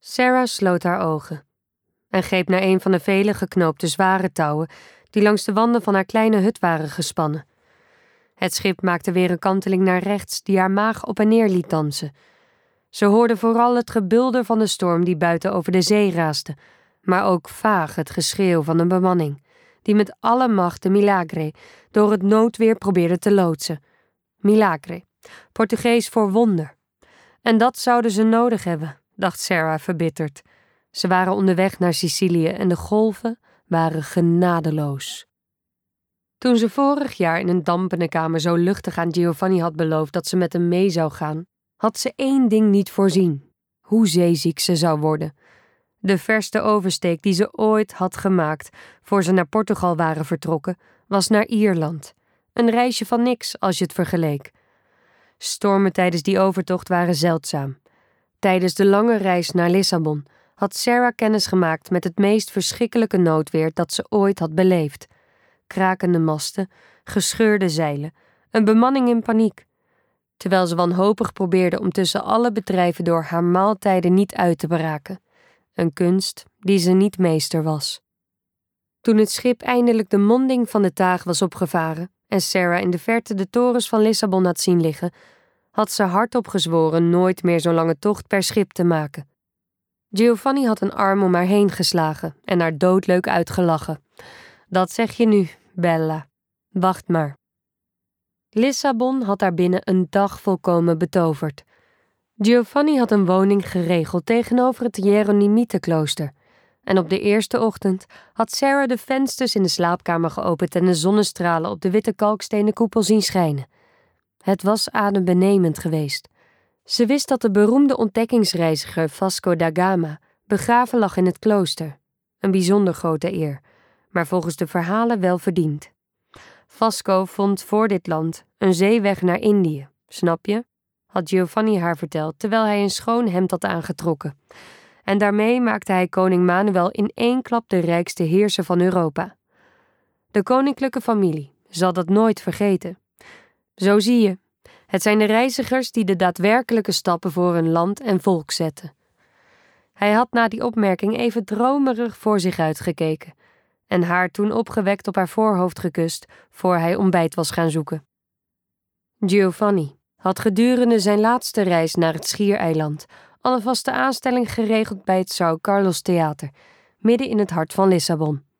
Sarah sloot haar ogen en greep naar een van de vele geknoopte zware touwen die langs de wanden van haar kleine hut waren gespannen. Het schip maakte weer een kanteling naar rechts die haar maag op en neer liet dansen. Ze hoorde vooral het gebulder van de storm die buiten over de zee raasde, maar ook vaag het geschreeuw van een bemanning, die met alle macht de Milagre door het noodweer probeerde te loodsen. Milagre, Portugees voor wonder. En dat zouden ze nodig hebben, dacht Sarah verbitterd. Ze waren onderweg naar Sicilië en de golven waren genadeloos. Toen ze vorig jaar in een dampende kamer zo luchtig aan Giovanni had beloofd dat ze met hem mee zou gaan, had ze één ding niet voorzien: hoe zeeziek ze zou worden. De verste oversteek die ze ooit had gemaakt voor ze naar Portugal waren vertrokken, was naar Ierland. Een reisje van niks als je het vergeleek. Stormen tijdens die overtocht waren zeldzaam. Tijdens de lange reis naar Lissabon had Sarah kennis gemaakt met het meest verschrikkelijke noodweer dat ze ooit had beleefd. Krakende masten, gescheurde zeilen, een bemanning in paniek. Terwijl ze wanhopig probeerde om tussen alle bedrijven door haar maaltijden niet uit te braken. Een kunst die ze niet meester was. Toen het schip eindelijk de monding van de Taag was opgevaren en Sarah in de verte de torens van Lissabon had zien liggen, had ze hardop gezworen nooit meer zo'n lange tocht per schip te maken. Giovanni had een arm om haar heen geslagen en haar doodleuk uitgelachen. Dat zeg je nu, Bella. Wacht maar. Lissabon had haar binnen een dag volkomen betoverd. Giovanni had een woning geregeld tegenover het Jeronimietenklooster. En op de eerste ochtend had Sarah de vensters in de slaapkamer geopend en de zonnestralen op de witte kalkstenen koepel zien schijnen. Het was adembenemend geweest. Ze wist dat de beroemde ontdekkingsreiziger Vasco da Gama begraven lag in het klooster. Een bijzonder grote eer, maar volgens de verhalen wel verdiend. Vasco vond voor dit land een zeeweg naar Indië, snap je? Had Giovanni haar verteld, terwijl hij een schoon hemd had aangetrokken. En daarmee maakte hij koning Manuel in één klap de rijkste heerser van Europa. De koninklijke familie zal dat nooit vergeten. Zo zie je, het zijn de reizigers die de daadwerkelijke stappen voor hun land en volk zetten. Hij had na die opmerking even dromerig voor zich uitgekeken en haar toen opgewekt op haar voorhoofd gekust voor hij ontbijt was gaan zoeken. Giovanni had gedurende zijn laatste reis naar het Schiereiland al een vaste aanstelling geregeld bij het São Carlos Theater, midden in het hart van Lissabon.